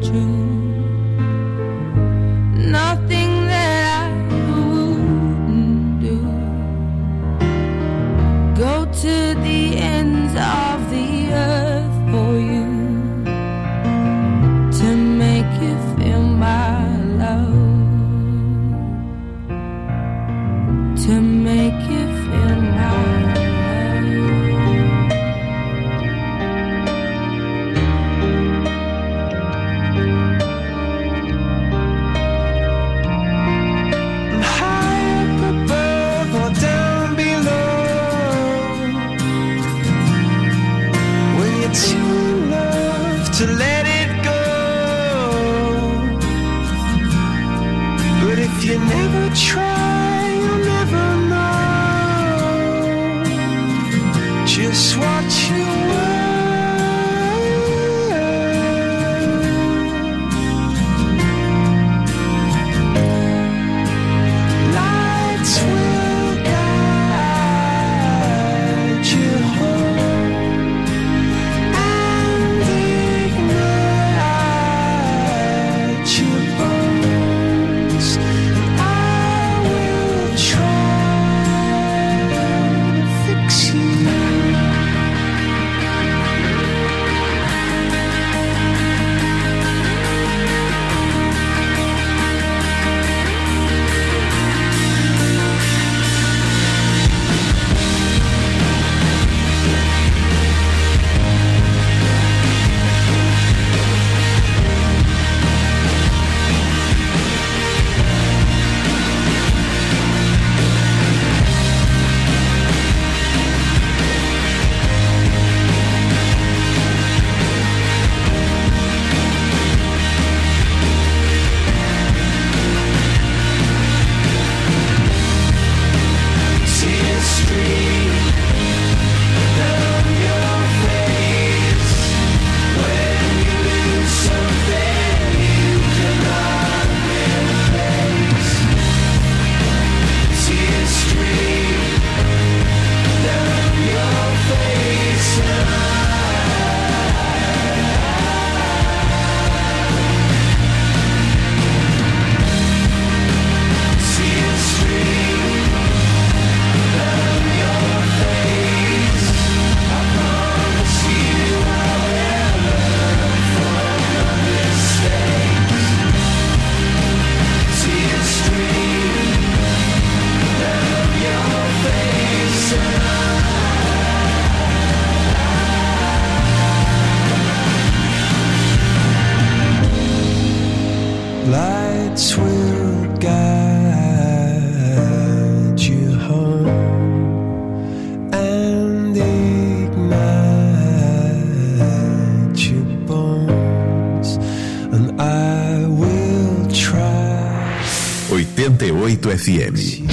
FM.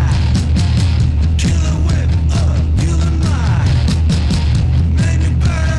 Killer whip, killer mind. Make me burn.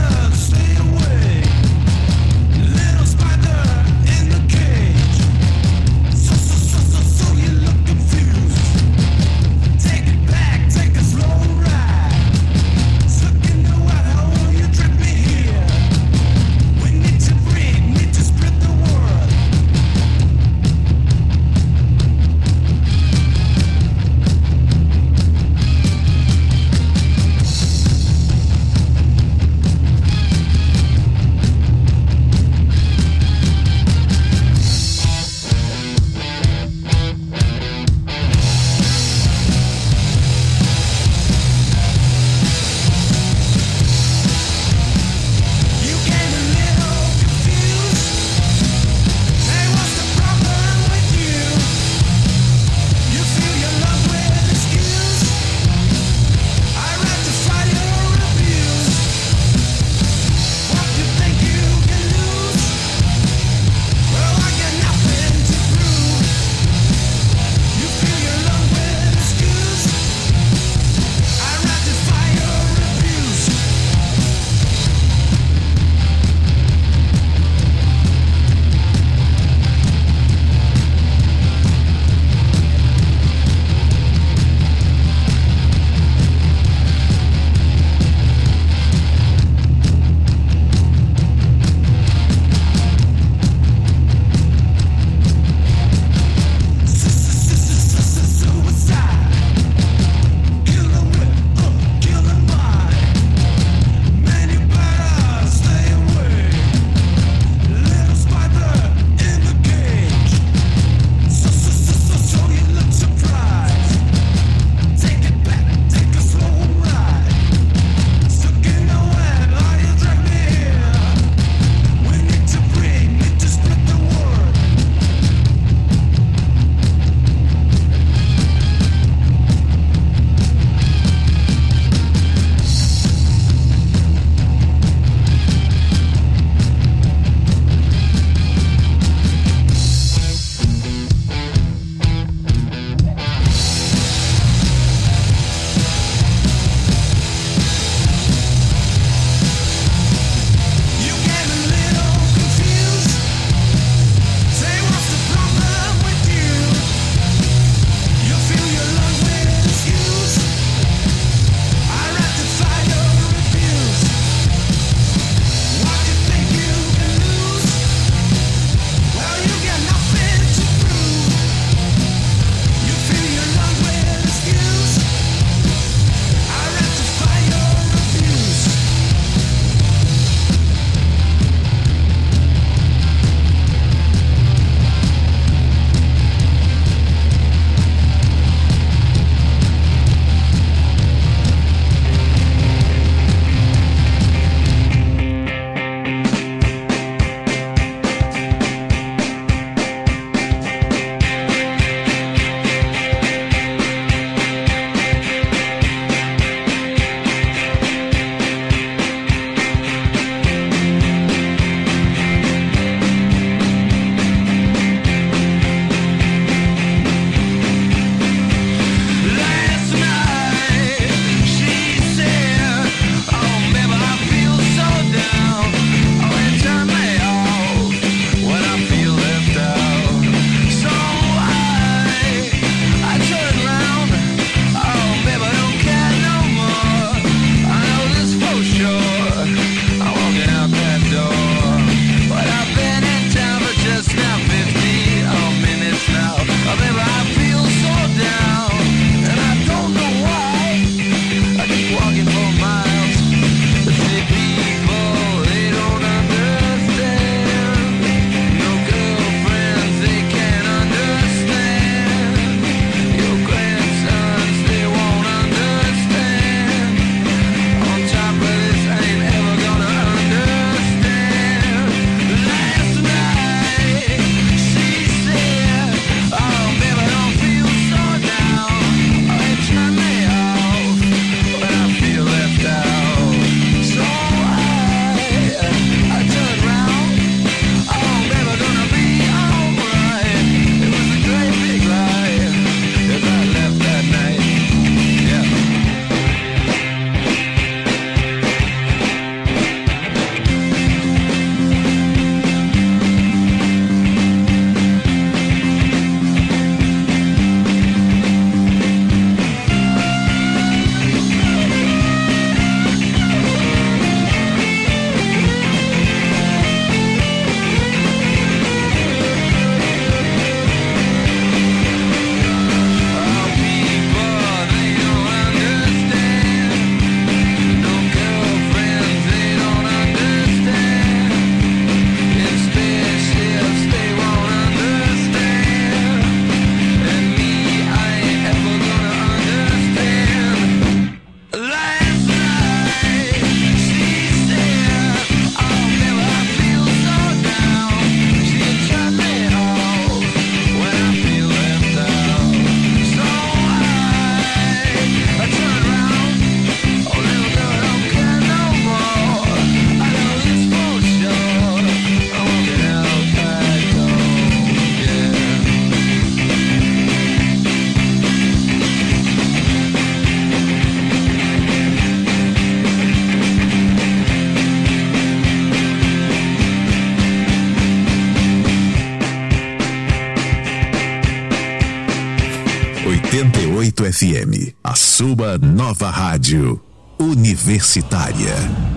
88 FM, a sua nova rádio universitária.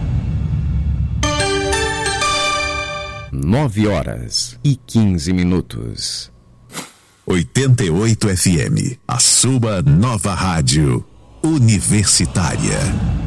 9h15. 88 FM, a sua nova rádio universitária.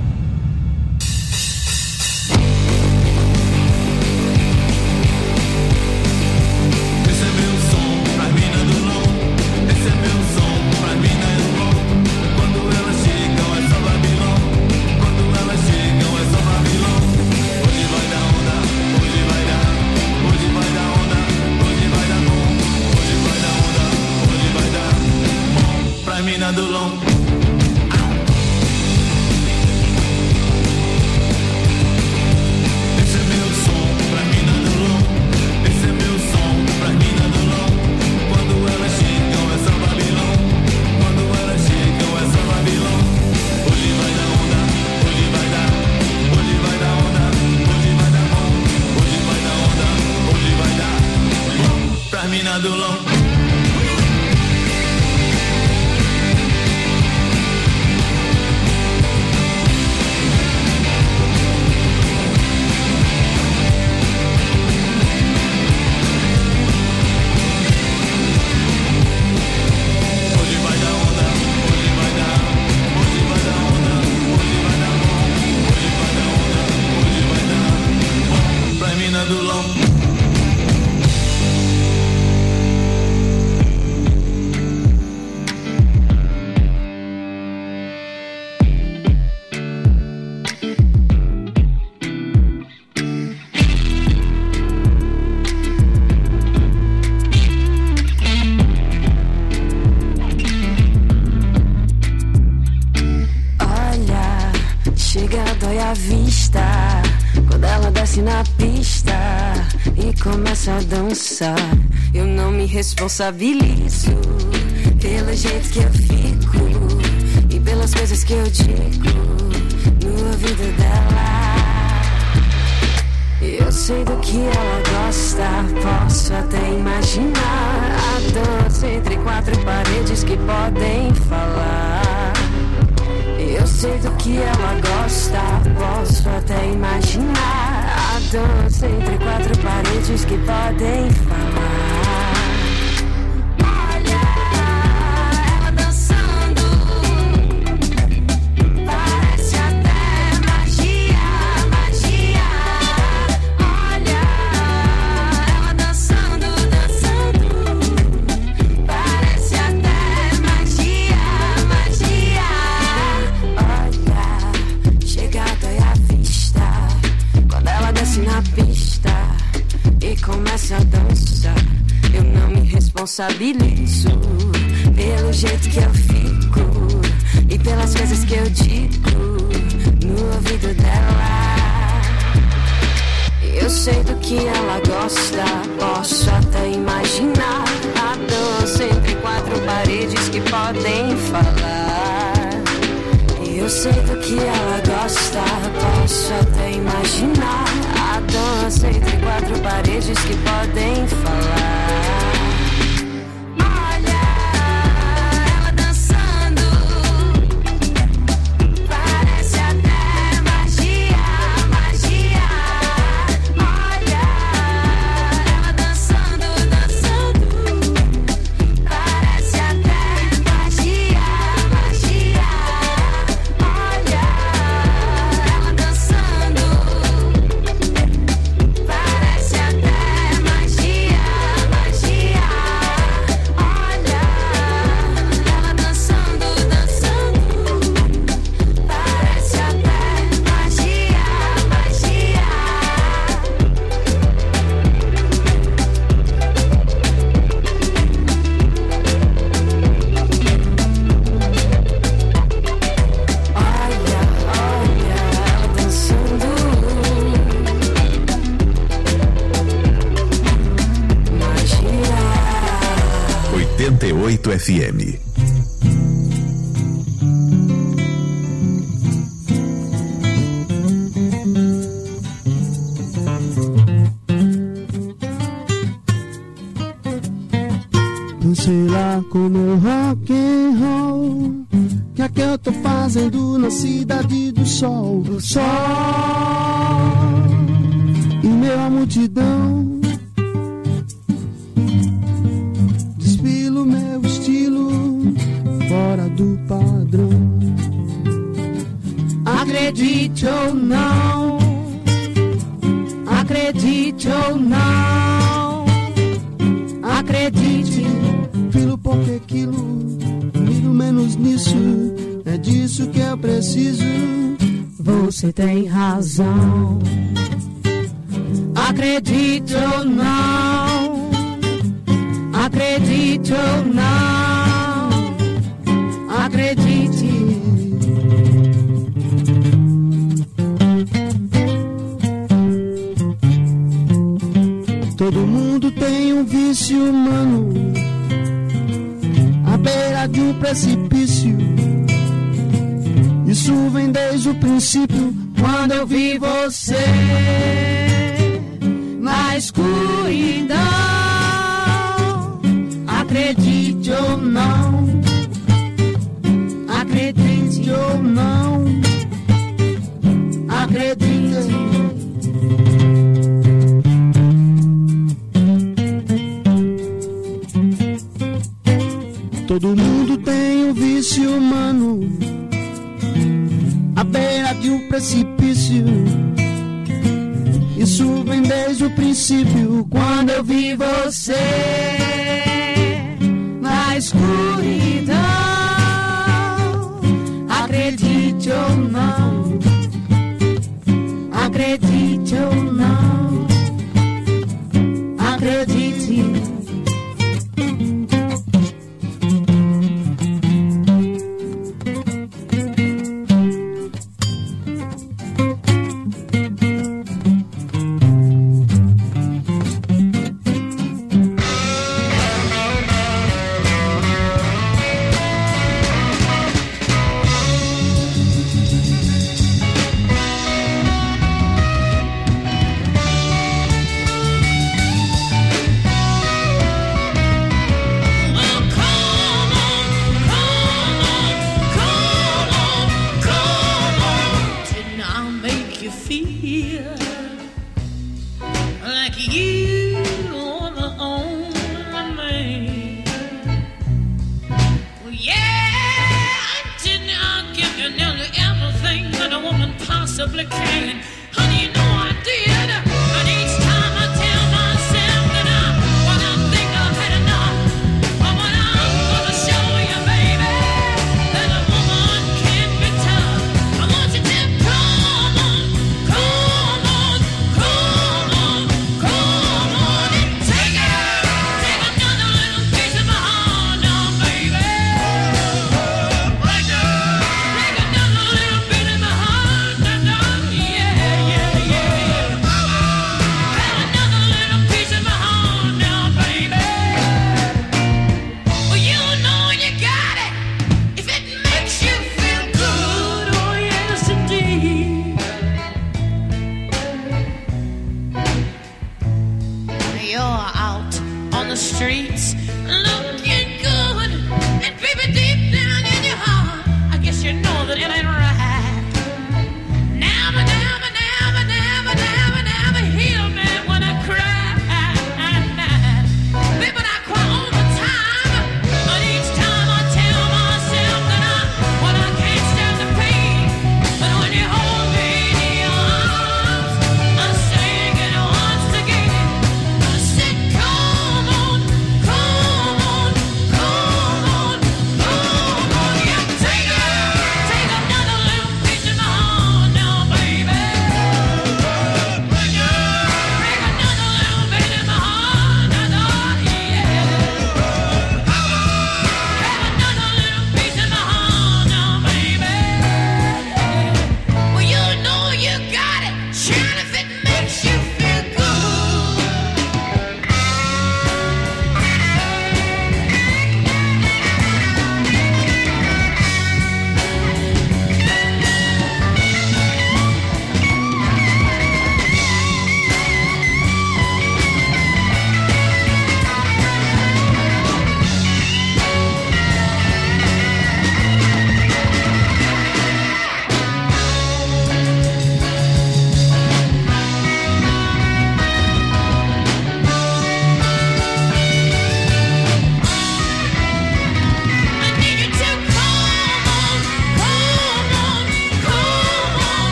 Eu não me responsabilizo pelo jeito que eu fico e pelas coisas que eu digo no ouvido dela. Eu sei do que ela gosta, posso até imaginar a dança entre quatro paredes que podem falar. Eu sei do que ela gosta, posso até imaginar a dança entre quatro paredes que podem falar. Olha ela dançando, parece até magia, magia. Olha ela dançando, dançando, parece até magia, magia. Olha, chega a dói a vista quando ela desce na pista e começa a dançar. Eu não me responsabilizo pelo jeito que eu fico e pelas coisas que eu digo no ouvido dela. Eu sei do que ela gosta, posso até imaginar a dança entre quatro paredes que podem falar. Eu sei do que ela gosta, posso até imaginar a dança entre quatro paredes que podem falar. Olha ela dançando, parece até magia, magia. Olha ela dançando, dançando, parece até magia, magia. Olha ela dançando, parece até magia, magia. Olha ela dançando, dançando, parece até magia, magia. 88 FM. Sei lá como rock and roll que eu tô fazendo na cidade do sol. Do sol, em meio à multidão, desfilo meu estilo fora do padrão. Acredite ou não, acredite ou não, acredite, filo porque quilo, miro menos nisso, é disso que eu preciso. Você tem razão. Acredite ou não, acredite ou não, acredite. Todo mundo tem um vício humano, à beira de um precipício. Isso vem desde o princípio, quando eu vi você na escuridão. Acredite ou não, acredite ou não, acredite. Todo mundo tem um vício humano, à beira de um precipício. Isso vem desde o princípio, quando eu vi você na escuridão. Acredite ou não, acredite ou não, acredite.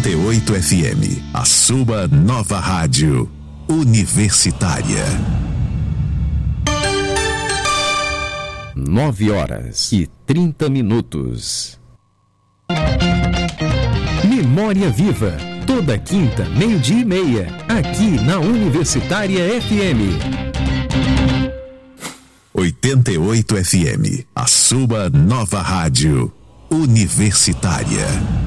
88 FM, a sua nova rádio universitária. 9h30. Memória Viva, toda quinta, 12:30, aqui na Universitária FM. 88 FM, a sua nova rádio universitária.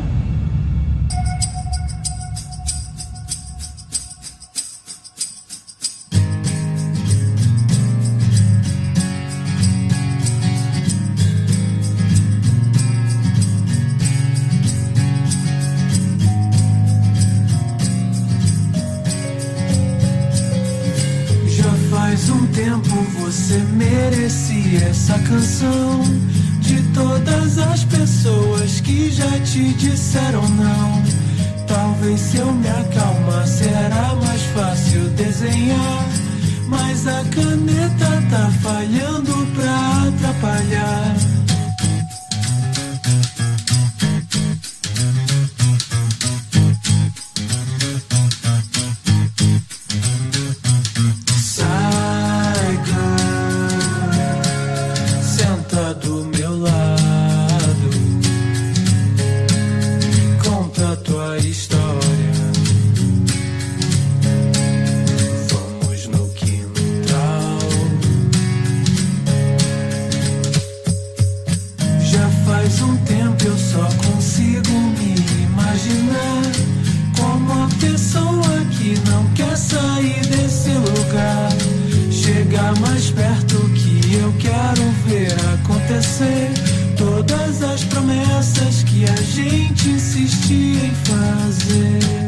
Faz um tempo você merecia essa canção, de todas as pessoas que já te disseram não. Talvez se eu me acalmasse era mais fácil desenhar, mas a caneta tá falhando pra atrapalhar. Mais perto que eu quero ver acontecer todas as promessas que a gente insistia em fazer.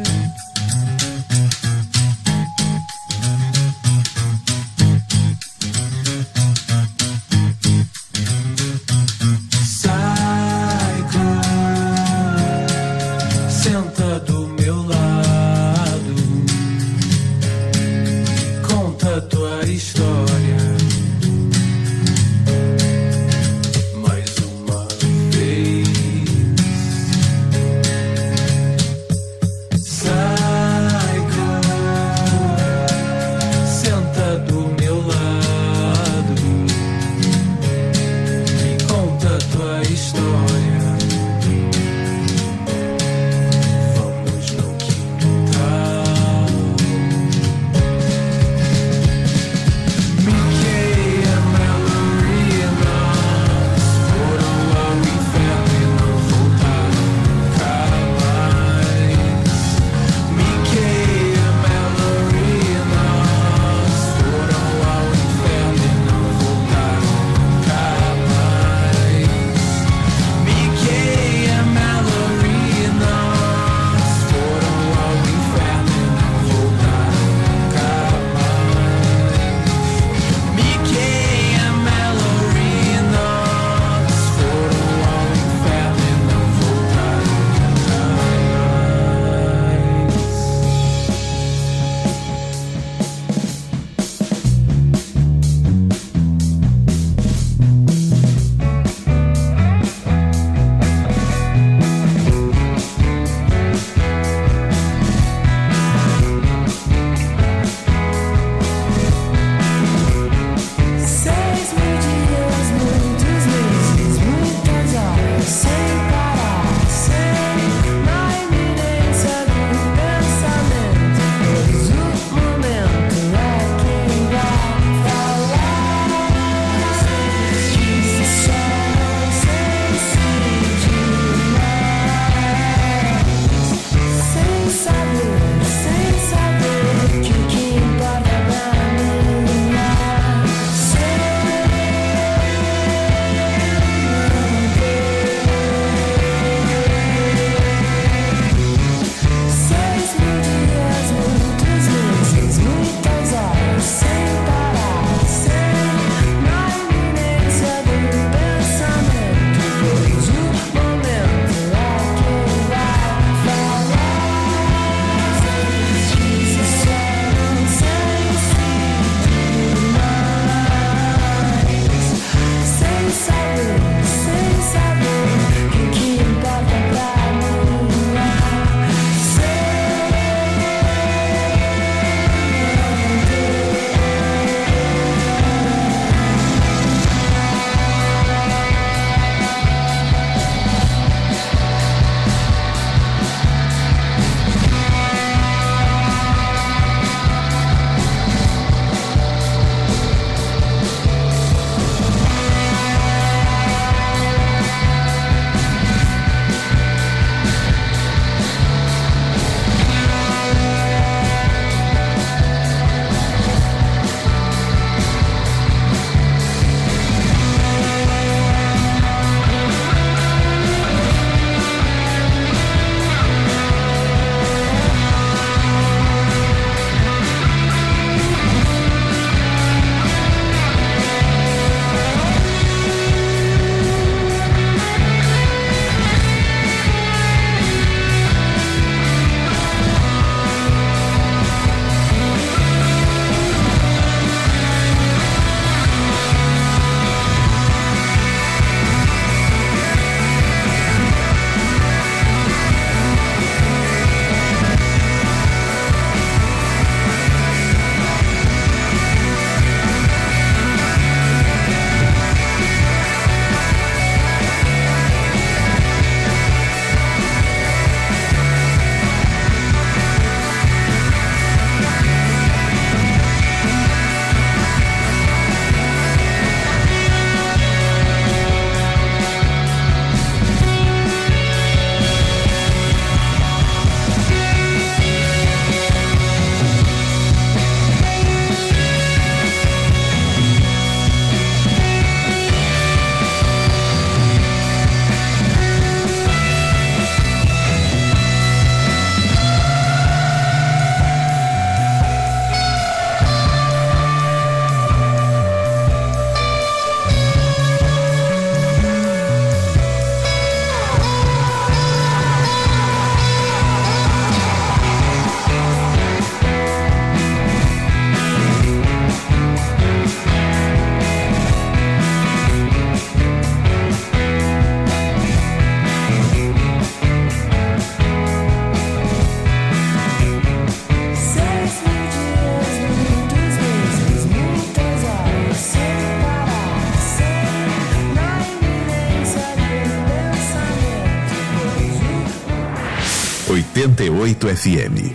88 FM.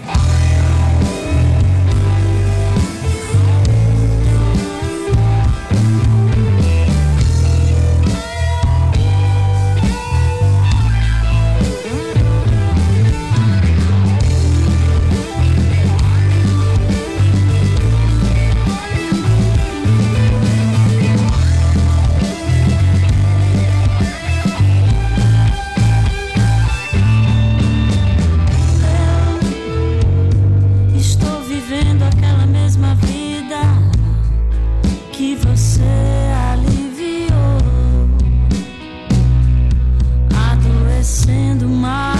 Adoecendo mais.